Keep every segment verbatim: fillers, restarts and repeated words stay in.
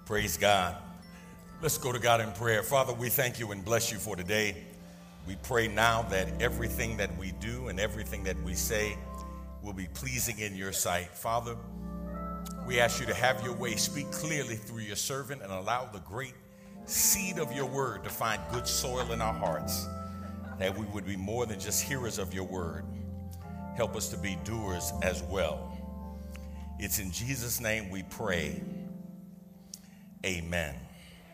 Praise God. Let's go to God in prayer. Father, we thank you and bless you for today. We pray now that everything that we do and everything that we say will be pleasing in your sight. Father, we ask you to have your way. Speak clearly through your servant and allow the great seed of your word to find good soil in our hearts, that we would be more than just hearers of your word. Help us to be doers as well. It's in Jesus' name we pray. Amen.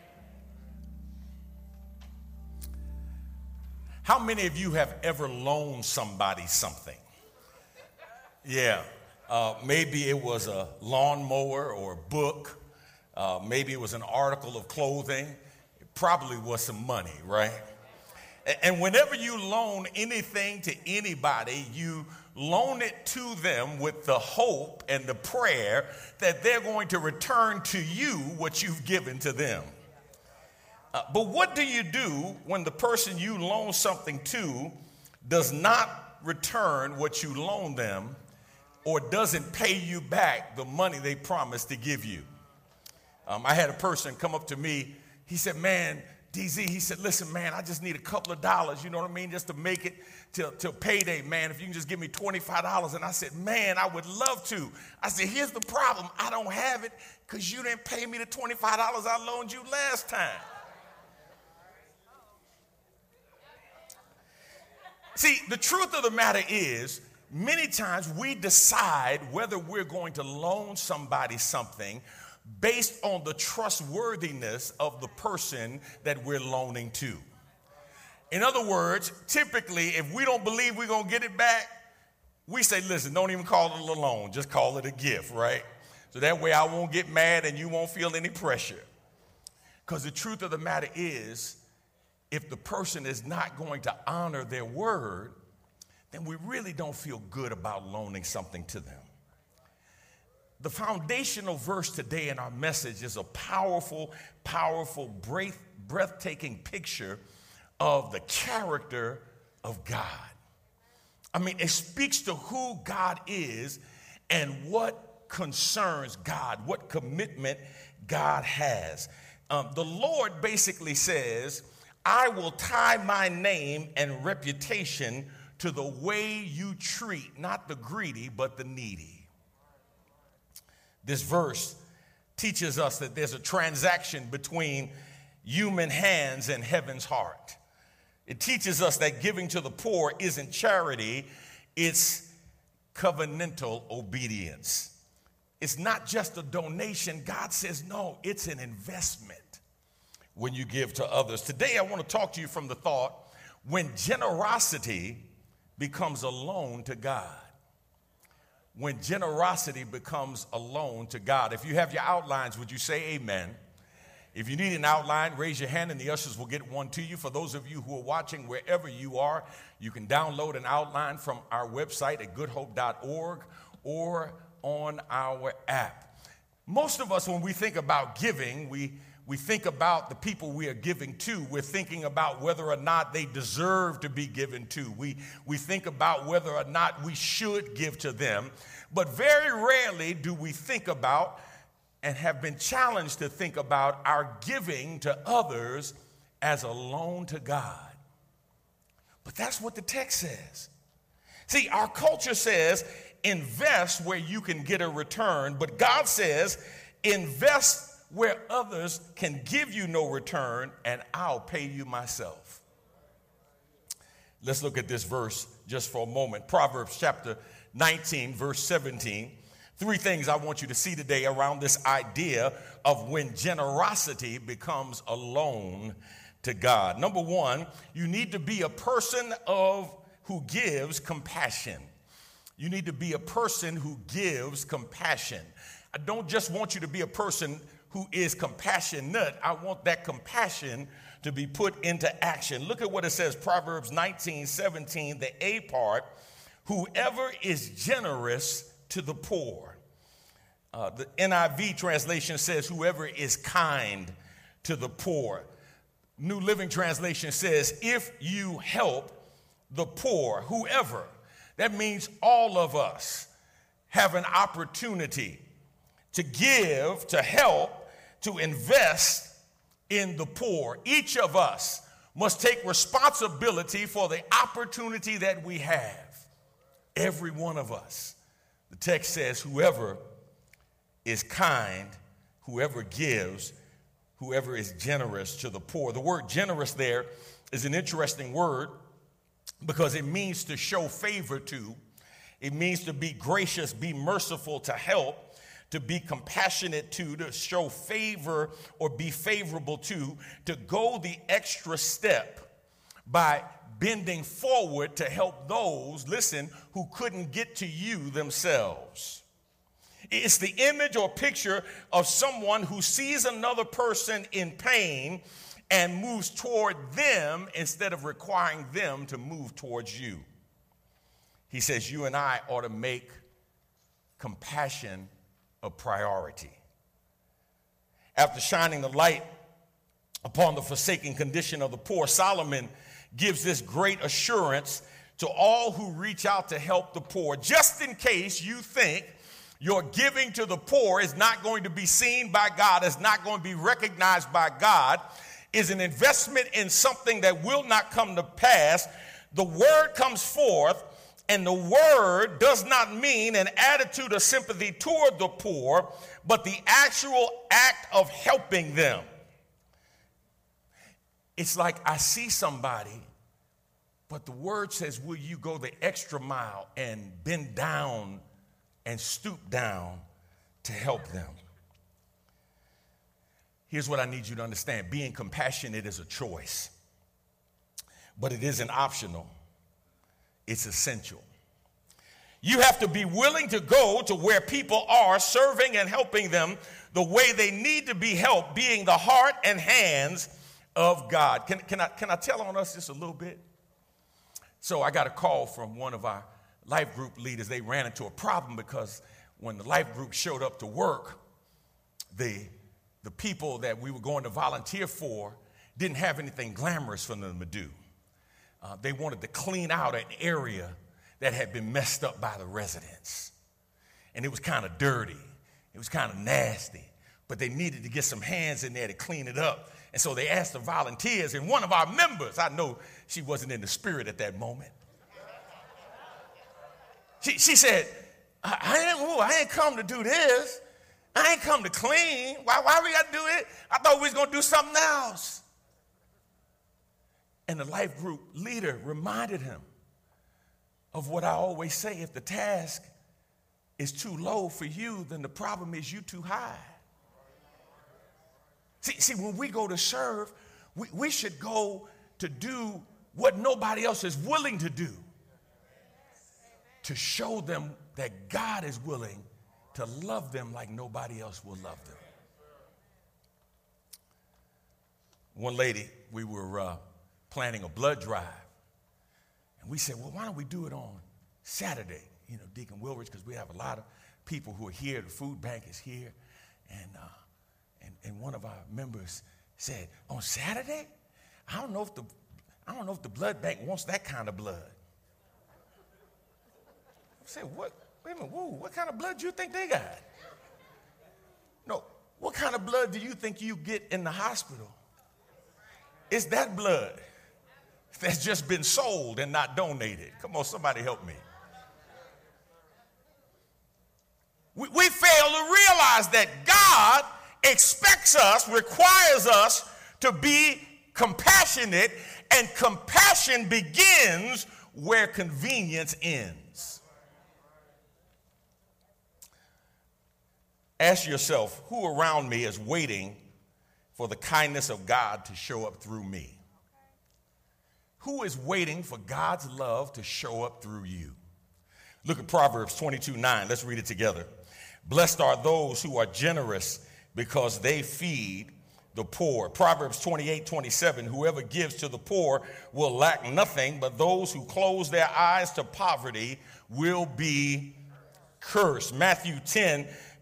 How many of you have ever loaned somebody something? Yeah, uh, maybe it was a lawnmower or a book. Uh, maybe it was an article of clothing. It probably was some money, right? And whenever you loan anything to anybody, you loan it to them with the hope and the prayer that they're going to return to you what you've given to them. Uh, but what do you do when the person you loan something to does not return what you loan them or doesn't pay you back the money they promised to give you? Um, I had a person come up to me. He said, man, D Z, he said, listen, man, I just need a couple of dollars, you know what I mean, just to make it till, till payday, man. If you can just give me twenty-five dollars. And I said, man, I would love to. I said, here's the problem. I don't have it because you didn't pay me the twenty-five dollars I loaned you last time. See, the truth of the matter is, many times we decide whether we're going to loan somebody something based on the trustworthiness of the person that we're loaning to. In other words, typically, if we don't believe we're going to get it back, we say, listen, don't even call it a loan, just call it a gift, right? So that way I won't get mad and you won't feel any pressure. Because the truth of the matter is, if the person is not going to honor their word, then we really don't feel good about loaning something to them. The foundational verse today in our message is a powerful, powerful, breath, breathtaking picture of the character of God. I mean, it speaks to who God is and what concerns God, what commitment God has. Um, the Lord basically says, I will tie my name and reputation to the way you treat not the greedy, but the needy. This verse teaches us that there's a transaction between human hands and heaven's heart. It teaches us that giving to the poor isn't charity, it's covenantal obedience. It's not just a donation. God says, no, it's an investment when you give to others. Today, I want to talk to you from the thought, when generosity becomes a loan to God. When generosity becomes a loan to God. If you have your outlines, would you say amen? If you need an outline, raise your hand and the ushers will get one to you. For those of you who are watching wherever you are, you can download an outline from our website at good hope dot org or on our app. Most of us, when we think about giving, we We think about the people we are giving to. We're thinking about whether or not they deserve to be given to. We, we think about whether or not we should give to them. But very rarely do we think about and have been challenged to think about our giving to others as a loan to God. But that's what the text says. See, our culture says invest where you can get a return, but God says invest where others can give you no return, and I'll pay you myself. Let's look at this verse just for a moment. Proverbs chapter nineteen, verse seventeen. Three things I want you to see today around this idea of when generosity becomes a loan to God. Number one, you need to be a person of who gives compassion. You need to be a person who gives compassion. I don't just want you to be a person who is compassionate. I want that compassion to be put into action. Look at what it says, Proverbs nineteen seventeen, the A part, whoever is generous to the poor. Uh, the N I V translation says whoever is kind to the poor. New Living Translation says if you help the poor, whoever, that means all of us have an opportunity to give, to help to invest in the poor. Each of us must take responsibility for the opportunity that we have. Every one of us. The text says, whoever is kind, whoever gives, whoever is generous to the poor. The word generous there is an interesting word because it means to show favor to. It means to be gracious, be merciful, to help, to be compassionate to, to show favor or be favorable to, to go the extra step by bending forward to help those, listen, who couldn't get to you themselves. It's the image or picture of someone who sees another person in pain and moves toward them instead of requiring them to move towards you. He says you and I ought to make compassion a priority. After shining the light upon the forsaken condition of the poor, Solomon gives this great assurance to all who reach out to help the poor. Just in case you think your giving to the poor is not going to be seen by God, is not going to be recognized by God, is an investment in something that will not come to pass, the word comes forth. And the word does not mean an attitude of sympathy toward the poor, but the actual act of helping them. It's like I see somebody, but the word says, will you go the extra mile and bend down and stoop down to help them? Here's what I need you to understand. Being compassionate is a choice, but it isn't optional. It's essential. You have to be willing to go to where people are, serving and helping them the way they need to be helped, being the heart and hands of God. Can, can, I, can I tell on us just a little bit? So I got a call from one of our life group leaders. They ran into a problem because when the life group showed up to work, the, the people that we were going to volunteer for didn't have anything glamorous for them to do. Uh, they wanted to clean out an area that had been messed up by the residents. And it was kind of dirty. It was kind of nasty. But they needed to get some hands in there to clean it up. And so they asked the volunteers, and one of our members, I know she wasn't in the spirit at that moment. She, she said, I, I, ain't, ooh, I ain't come to do this. I ain't come to clean. Why, why we got to do it? I thought we was going to do something else. And the life group leader reminded him of what I always say: if the task is too low for you, then the problem is you too high. See, see when we go to serve, we, we should go to do what nobody else is willing to do, to show them that God is willing to love them like nobody else will love them. One lady, we were uh, planning a blood drive. And we said, well, why don't we do it on Saturday? You know, Deacon Wilrich, because we have a lot of people who are here. The food bank is here. And, uh, and, and one of our members said, on Saturday? I don't know if the, I don't know if the blood bank wants that kind of blood. I said, what? Wait a minute, whoa, what kind of blood do you think they got? No, what kind of blood do you think you get in the hospital? It's that blood that's just been sold and not donated. Come on, somebody help me. We, we fail to realize that God expects us, requires us to be compassionate, and compassion begins where convenience ends. Ask yourself, who around me is waiting for the kindness of God to show up through me? Who is waiting for God's love to show up through you? Look at Proverbs twenty-two nine. Let's read it together. Blessed are those who are generous, because they feed the poor. Proverbs twenty-eight twenty-seven. Whoever gives to the poor will lack nothing, but those who close their eyes to poverty will be cursed. Matthew ten,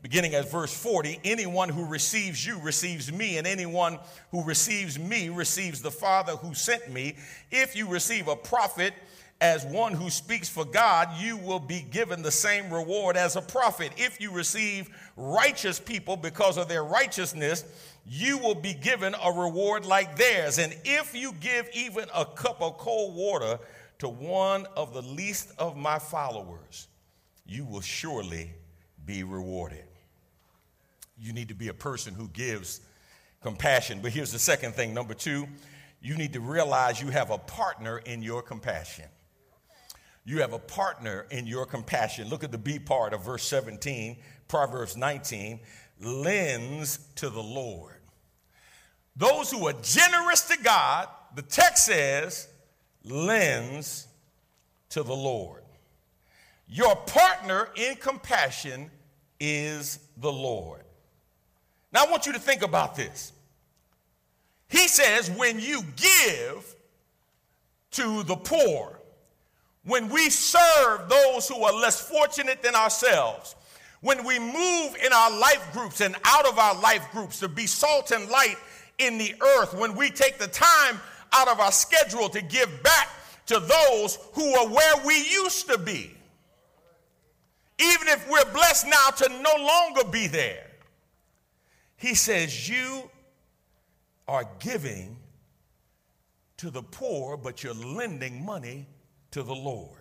beginning at verse forty, anyone who receives you receives me, and anyone who receives me receives the Father who sent me. If you receive a prophet as one who speaks for God, you will be given the same reward as a prophet. If you receive righteous people because of their righteousness, you will be given a reward like theirs. And if you give even a cup of cold water to one of the least of my followers, you will surely be rewarded. You need to be a person who gives compassion. But here's the second thing. Number two, you need to realize you have a partner in your compassion. You have a partner in your compassion. Look at the B part of verse seventeen, Proverbs nineteen, lends to the Lord. Those who are generous to God, the text says, lends to the Lord. Your partner in compassion is the Lord. Now, I want you to think about this. He says, when you give to the poor, when we serve those who are less fortunate than ourselves, when we move in our life groups and out of our life groups to be salt and light in the earth, when we take the time out of our schedule to give back to those who are where we used to be, even if we're blessed now to no longer be there, he says you are giving to the poor, but you're lending money to the Lord.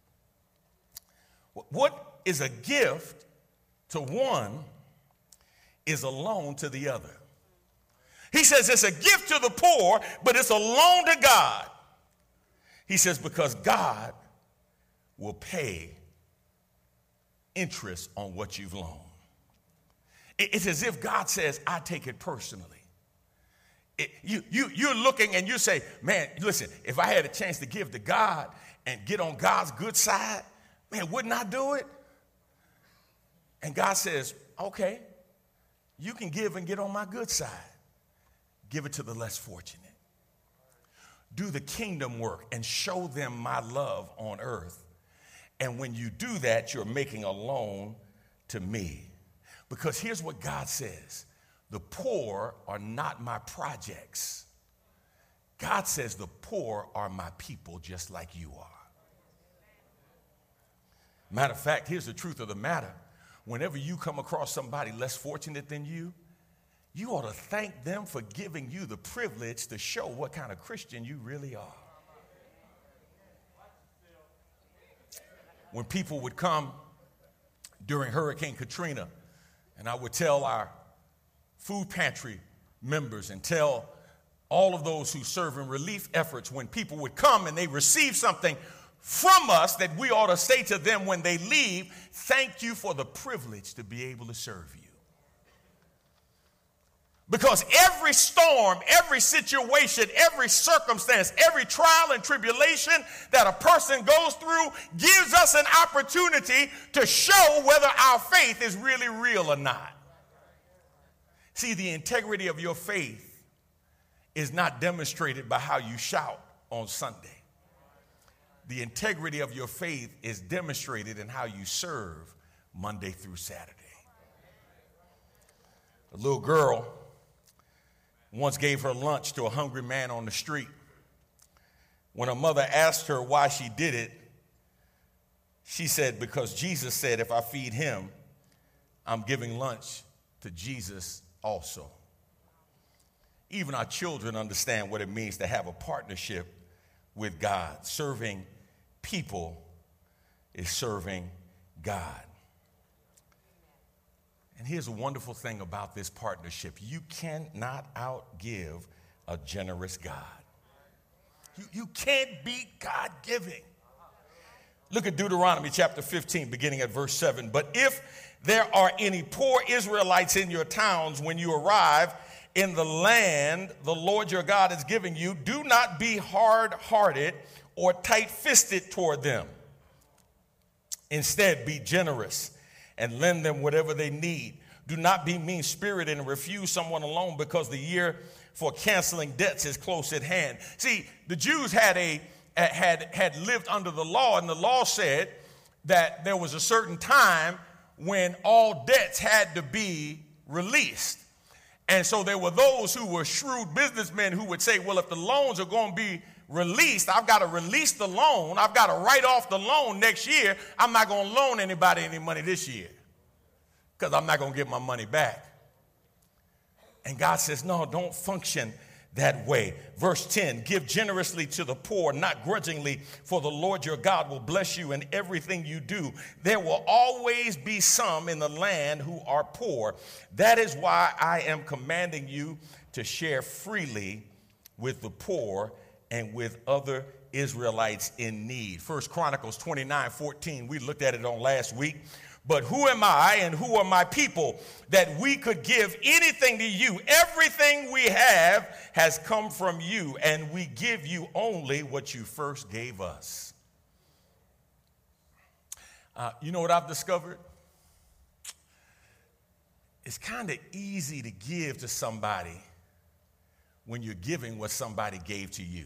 What is a gift to one is a loan to the other. He says it's a gift to the poor, but it's a loan to God. He says because God will pay interest on what you've loaned. It's as if God says, I take it personally. It, you, you, you're looking and you say, man, listen, if I had a chance to give to God and get on God's good side, man, wouldn't I do it? And God says, okay, you can give and get on my good side. Give it to the less fortunate. Do the kingdom work and show them my love on earth. And when you do that, you're making a loan to me. Because here's what God says. The poor are not my projects. God says the poor are my people just like you are. Matter of fact, here's the truth of the matter. Whenever you come across somebody less fortunate than you, you ought to thank them for giving you the privilege to show what kind of Christian you really are. When people would come during Hurricane Katrina, and I would tell our food pantry members and tell all of those who serve in relief efforts, when people would come and they receive something from us, that we ought to say to them when they leave, thank you for the privilege to be able to serve you. Because every storm, every situation, every circumstance, every trial and tribulation that a person goes through gives us an opportunity to show whether our faith is really real or not. See, the integrity of your faith is not demonstrated by how you shout on Sunday. The integrity of your faith is demonstrated in how you serve Monday through Saturday. A little girl once gave her lunch to a hungry man on the street. When her mother asked her why she did it, she said, because Jesus said, if I feed him, I'm giving lunch to Jesus also. Even our children understand what it means to have a partnership with God. Serving people is serving God. And here's a wonderful thing about this partnership. You cannot outgive a generous God. You, you can't beat God giving. Look at Deuteronomy chapter fifteen, beginning at verse seven. But if there are any poor Israelites in your towns when you arrive in the land the Lord your God is giving you, do not be hard-hearted or tight-fisted toward them. Instead, be generous and lend them whatever they need. Do not be mean-spirited and refuse someone a loan because the year for canceling debts is close at hand. See, the Jews had a had had lived under the law, and the law said that there was a certain time when all debts had to be released. And so there were those who were shrewd businessmen who would say, well, if the loans are going to be released, I've got to release the loan. I've got to write off the loan next year. I'm not going to loan anybody any money this year because I'm not going to get my money back. And God says, no, don't function that way. Verse ten, give generously to the poor, not grudgingly, for the Lord your God will bless you in everything you do. There will always be some in the land who are poor. That is why I am commanding you to share freely with the poor and with other Israelites in need. First Chronicles twenty-nine fourteen, we looked at it on last week. But who am I and who are my people that we could give anything to you? Everything we have has come from you, and we give you only what you first gave us. Uh, you know what I've discovered? It's kind of easy to give to somebody when you're giving what somebody gave to you.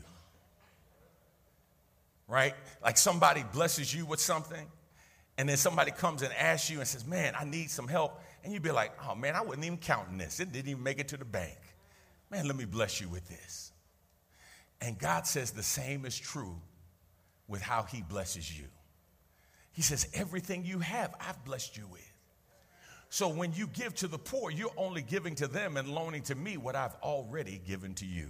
Right? Like somebody blesses you with something. And then somebody comes and asks you and says, man, I need some help. And you'd be like, oh, man, I wasn't even counting this. It didn't even make it to the bank. Man, let me bless you with this. And God says the same is true with how he blesses you. He says, everything you have, I've blessed you with. So when you give to the poor, you're only giving to them and loaning to me what I've already given to you.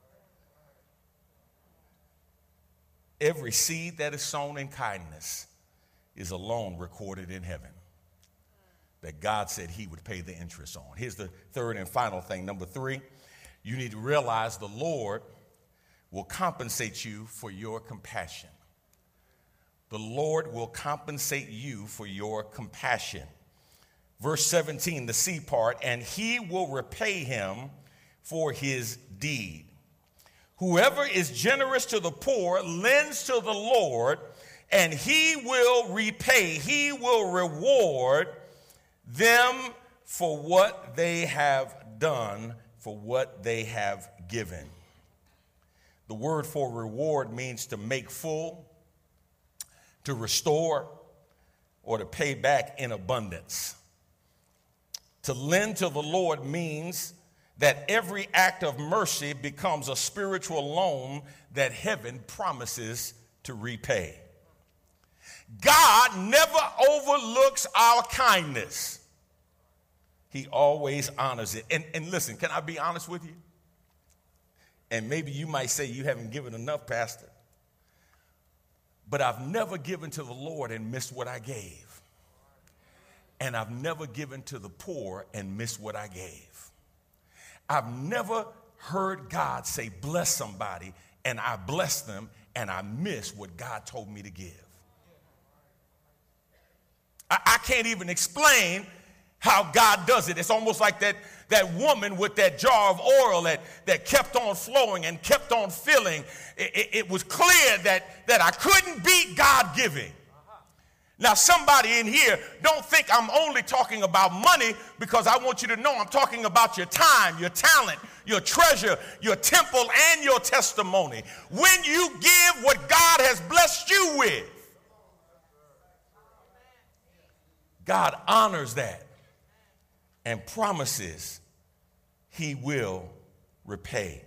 Every seed that is sown in kindness is a loan recorded in heaven that God said he would pay the interest on. Here's the third and final thing. Number three, you need to realize the Lord will compensate you for your compassion. The Lord will compensate you for your compassion. Verse seventeen, the C part, and he will repay him for his deed. Whoever is generous to the poor lends to the Lord, and he will repay, he will reward them for what they have done, for what they have given. The word for reward means to make full, to restore, or to pay back in abundance. To lend to the Lord means that every act of mercy becomes a spiritual loan that heaven promises to repay. God never overlooks our kindness. He always honors it. And, and listen, can I be honest with you? And maybe you might say you haven't given enough, Pastor. But I've never given to the Lord and missed what I gave. And I've never given to the poor and missed what I gave. I've never heard God say, bless somebody, and I bless them, and I miss what God told me to give. I can't even explain how God does it. It's almost like that, that woman with that jar of oil that, that kept on flowing and kept on filling. It, it, it was clear that, that I couldn't beat God giving. Now, somebody in here don't think I'm only talking about money, because I want you to know I'm talking about your time, your talent, your treasure, your temple, and your testimony. When you give what God has blessed you with, God honors that and promises he will repay.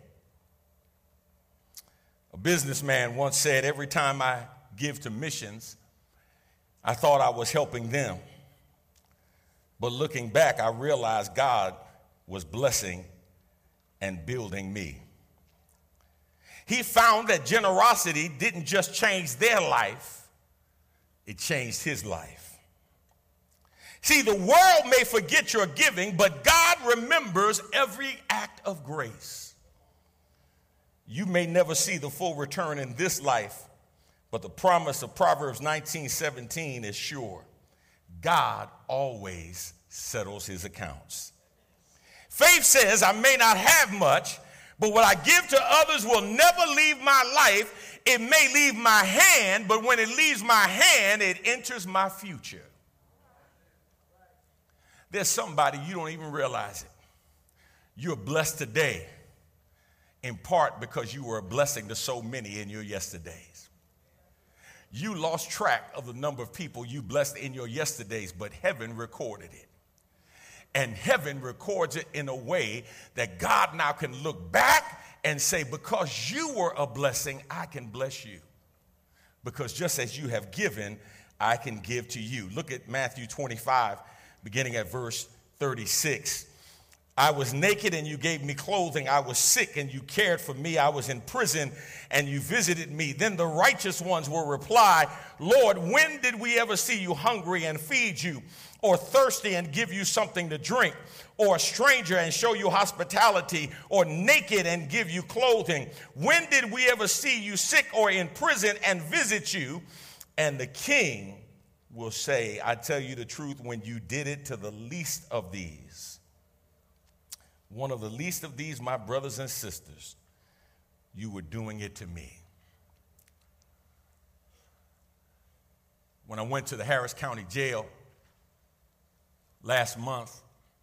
A businessman once said, every time I give to missions, I thought I was helping them. But looking back, I realized God was blessing and building me. He found that generosity didn't just change their life, it changed his life. See, the world may forget your giving, but God remembers every act of grace. You may never see the full return in this life, but the promise of Proverbs nineteen seventeen is sure. God always settles his accounts. Faith says, I may not have much, but what I give to others will never leave my life. It may leave my hand, but when it leaves my hand, it enters my future. There's somebody you don't even realize it. You're blessed today in part because you were a blessing to so many in your yesterdays. You lost track of the number of people you blessed in your yesterdays, but heaven recorded it. And heaven records it in a way that God now can look back and say, because you were a blessing, I can bless you. Because just as you have given, I can give to you. Look at Matthew twenty-five, beginning at verse thirty-six. I was naked and you gave me clothing. I was sick and you cared for me. I was in prison and you visited me. Then the righteous ones will reply, Lord, when did we ever see you hungry and feed you, or thirsty and give you something to drink, or a stranger and show you hospitality, or naked and give you clothing? When did we ever see you sick or in prison and visit you? And the king will say, I tell you the truth, when you did it to the least of these, one of the least of these, my brothers and sisters, you were doing it to me. When I went to the Harris County Jail last month,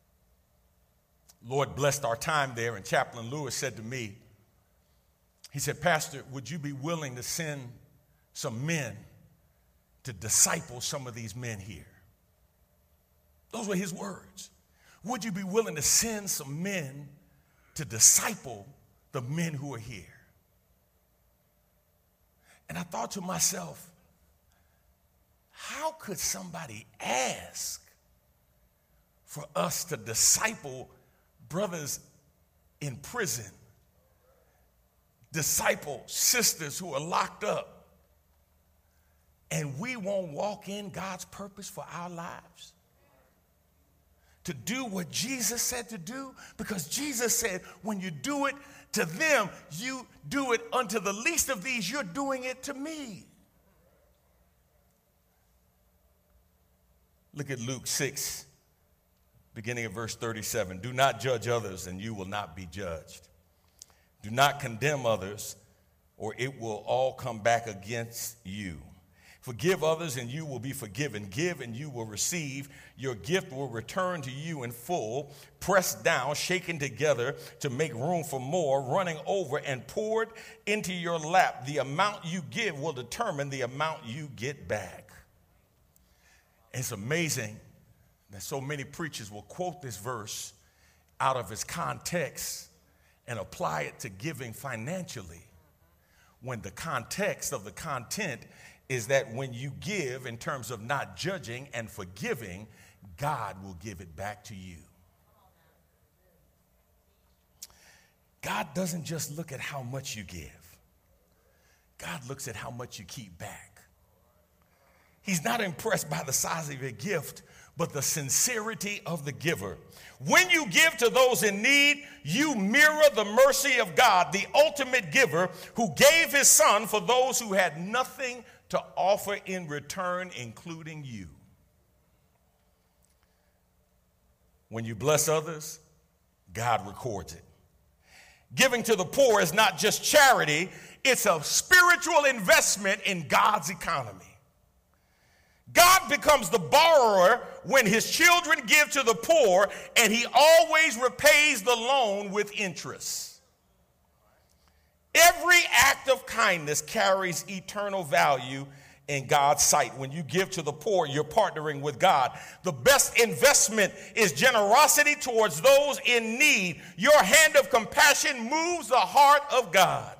Lord blessed our time there, and Chaplain Lewis said to me, he said, Pastor, would you be willing to send some men to disciple some of these men here? Those were his words. Would you be willing to send some men to disciple the men who are here? And I thought to myself, how could somebody ask for us to disciple brothers in prison, disciple sisters who are locked up, and we won't walk in God's purpose for our lives? To do what Jesus said to do? Because Jesus said, when you do it to them, you do it unto the least of these, you're doing it to me. Look at Luke six, beginning at verse thirty-seven. Do not judge others, and you will not be judged. Do not condemn others, or it will all come back against you. Forgive others, and you will be forgiven. Give, and you will receive. Your gift will return to you in full, pressed down, shaken together to make room for more, running over and poured into your lap. The amount you give will determine the amount you get back. It's amazing that so many preachers will quote this verse out of its context and apply it to giving financially, when the context of the content is that when you give in terms of not judging and forgiving, God will give it back to you. God doesn't just look at how much you give. God looks at how much you keep back. He's not impressed by the size of your gift, but the sincerity of the giver. When you give to those in need, you mirror the mercy of God, the ultimate giver, who gave his son for those who had nothing to offer in return, including you. When you bless others, God records it. Giving to the poor is not just charity, it's a spiritual investment in God's economy. God becomes the borrower when his children give to the poor, and he always repays the loan with interest. Every act of kindness carries eternal value in God's sight. When you give to the poor, you're partnering with God. The best investment is generosity towards those in need. Your hand of compassion moves the heart of God.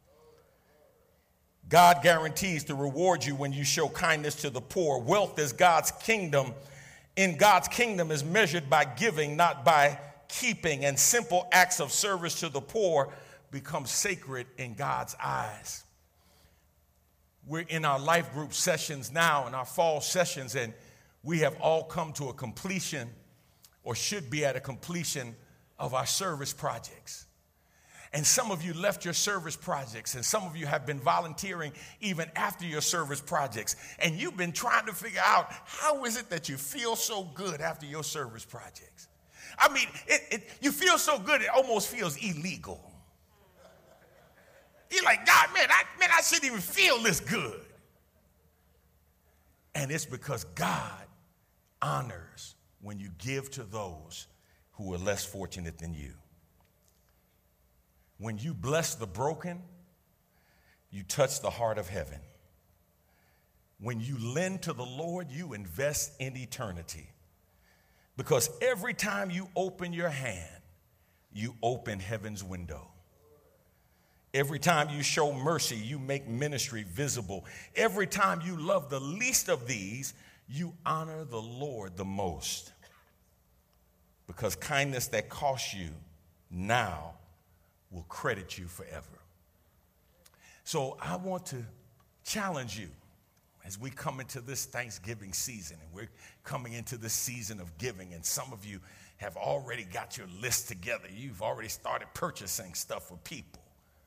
God guarantees to reward you when you show kindness to the poor. Wealth is God's kingdom. In God's kingdom is measured by giving, not by keeping. And simple acts of service to the poor become sacred in God's eyes. We're in our life group sessions now, in our fall sessions, and we have all come to a completion, or should be at a completion, of our service projects. And some of you left your service projects, and some of you have been volunteering even after your service projects. And you've been trying to figure out, how is it that you feel so good after your service projects? I mean, it, it, you feel so good, it almost feels illegal. You're like, God, man, I, man, I shouldn't even feel this good. And it's because God honors when you give to those who are less fortunate than you. When you bless the broken, you touch the heart of heaven. When you lend to the Lord, you invest in eternity. Because every time you open your hand, you open heaven's window. Every time you show mercy, you make ministry visible. Every time you love the least of these, you honor the Lord the most. Because kindness that costs you now will credit you forever. So I want to challenge you as we come into this Thanksgiving season, and we're coming into this season of giving, and some of you have already got your list together. You've already started purchasing stuff for people.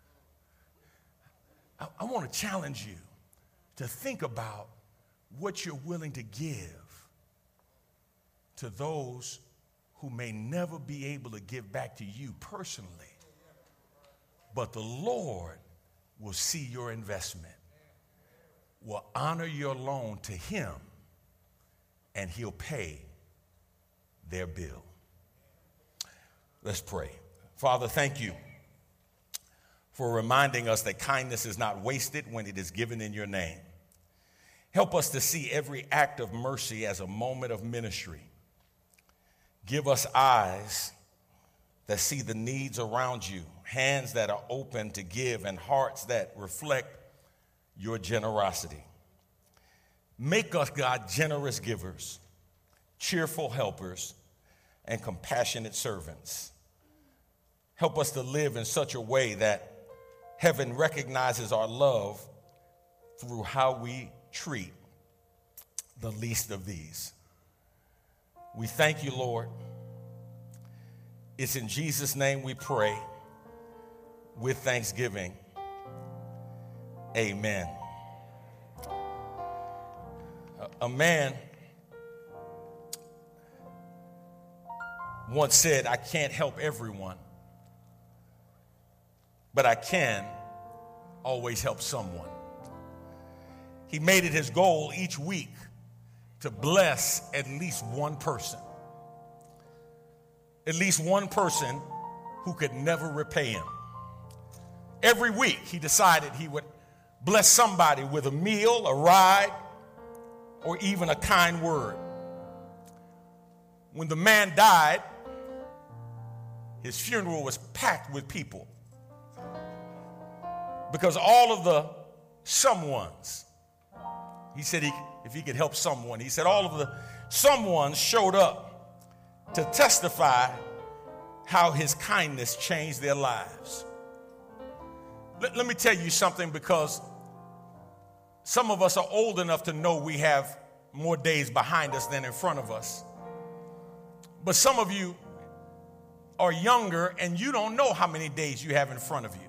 I, I want to challenge you to think about what you're willing to give to those who may never be able to give back to you personally, but the Lord will see your investment, will honor your loan to him, and he'll pay their bill. Let's pray. Father, thank you for reminding us that kindness is not wasted when it is given in your name. Help us to see every act of mercy as a moment of ministry. Give us eyes that see the needs around you, hands that are open to give, and hearts that reflect your generosity. Make us, God, generous givers, cheerful helpers, and compassionate servants. Help us to live in such a way that heaven recognizes our love through how we treat the least of these. We thank you, Lord. It's in Jesus' name we pray with thanksgiving. Amen. A man once said, I can't help everyone, but I can always help someone. He made it his goal each week to bless at least one person. At least one person who could never repay him. Every week he decided he would bless somebody with a meal, a ride, or even a kind word. When the man died, his funeral was packed with people, because all of the someones, he said he, if he could help someone, he said all of the someones showed up to testify how his kindness changed their lives. Let, let me tell you something, because some of us are old enough to know we have more days behind us than in front of us. But some of you are younger and you don't know how many days you have in front of you.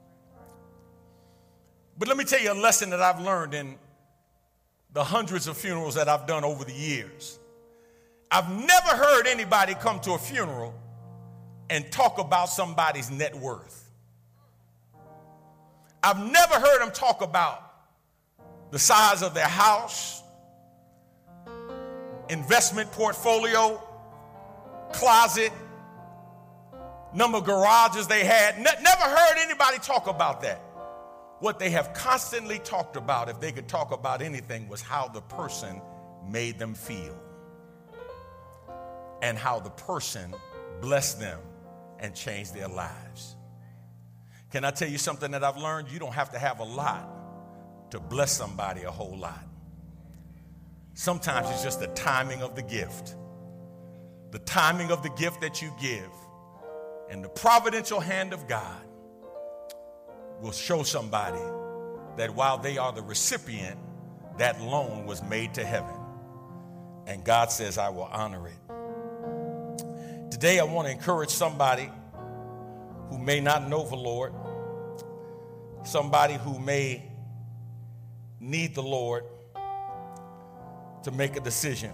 But let me tell you a lesson that I've learned in the hundreds of funerals that I've done over the years. I've never heard anybody come to a funeral and talk about somebody's net worth. I've never heard them talk about the size of their house, investment portfolio, closet, number of garages they had. Ne- never heard anybody talk about that. What they have constantly talked about, if they could talk about anything, was how the person made them feel and how the person blessed them and changed their lives. Can I tell you something that I've learned? You don't have to have a lot to bless somebody a whole lot. Sometimes it's just the timing of the gift. The timing of the gift that you give, and the providential hand of God will show somebody that while they are the recipient, that loan was made to heaven. And God says, I will honor it. Today, I want to encourage somebody who may not know the Lord, somebody who may need the Lord to make a decision.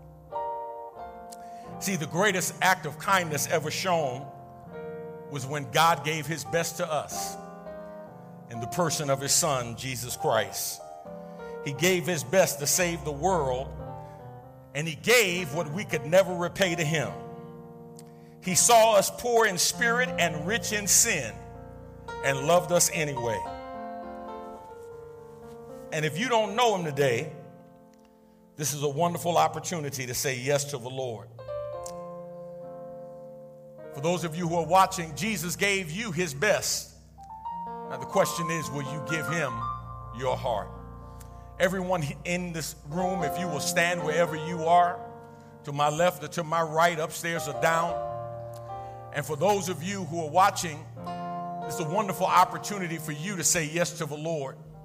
See, the greatest act of kindness ever shown was when God gave his best to us in the person of his son, Jesus Christ. He gave his best to save the world, and he gave what we could never repay to him. He saw us poor in spirit and rich in sin and loved us anyway. And if you don't know him today, this is a wonderful opportunity to say yes to the Lord. For those of you who are watching, Jesus gave you his best. Now the question is, will you give him your heart? Everyone in this room, if you will stand wherever you are, to my left or to my right, upstairs or down. And for those of you who are watching, it's a wonderful opportunity for you to say yes to the Lord.